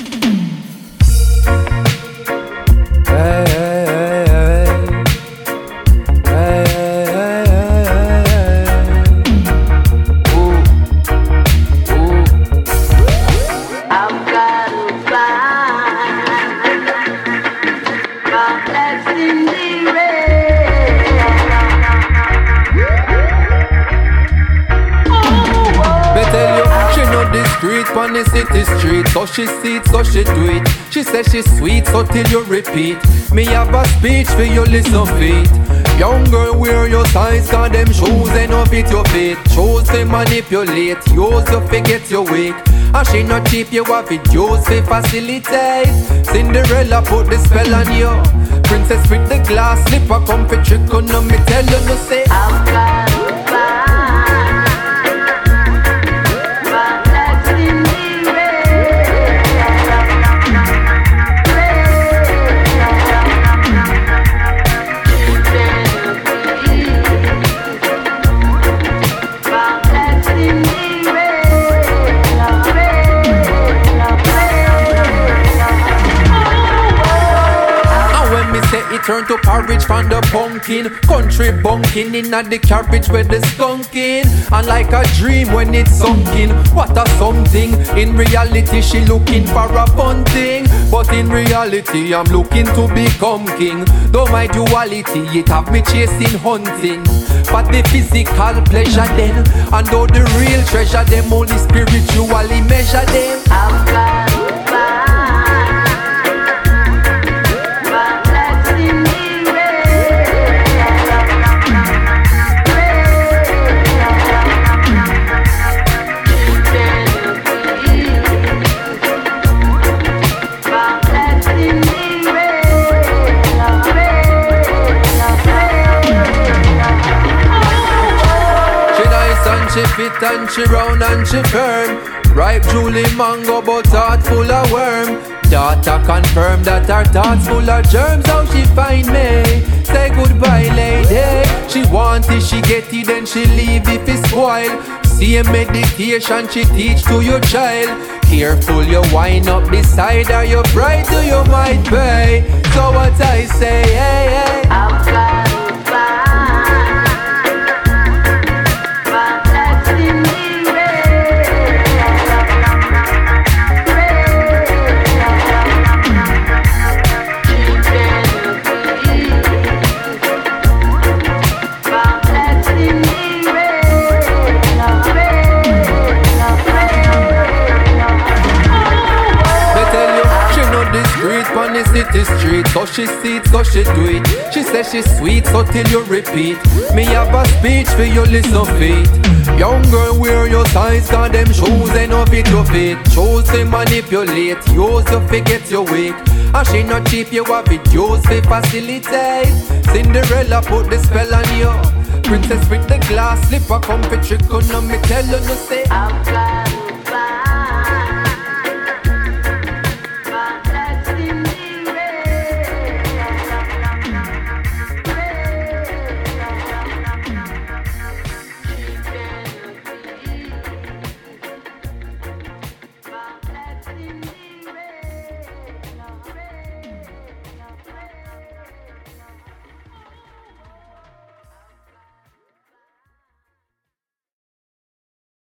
On the city street, so she see it, so she do it. She says she's sweet, so till you repeat. Me have a speech for you, listen feet. Young girl, wear your size, cause them shoes ain't no fit your feet. Shoes to manipulate, use to forget your weak. And she not cheap, you have it, use to facilitate. Cinderella put the spell on you. Princess with the glass slipper, come for trick on me, tell you no say I'm fly. It turn to porridge from the pumpkin. Country bunking in at the carriage where the skunking. And like a dream when it's sunken. What a something. In reality she looking for a fun thing. But in reality I'm looking to become king. Though my duality it have me chasing hunting. But the physical pleasure then. And though the real treasure them only spiritually measure them. I'm fly. She fit and she round and she firm. Ripe Julie mango but heart full of worm. Daughter confirm that her thoughts full of germs. How she find me? Say goodbye lady. She want it, she get it, then she leave if it's spoiled. Same meditation she teach to your child. Careful you wind up beside her, you bright to you might pay. So what I say, hey, hey, I'm fly. On the city street, so she see it, so she do it. She says she's sweet, so till you repeat. Me have a speech for you, listen feet. Young girl, wear your size, cause them shoes ain't no fit your feet. Shoes to manipulate, use to forget your weak. And she not cheap, you have it, use to facilitate. Cinderella put the spell on you. Princess with the glass slipper, come for trick on me, tell you no say I'm fly.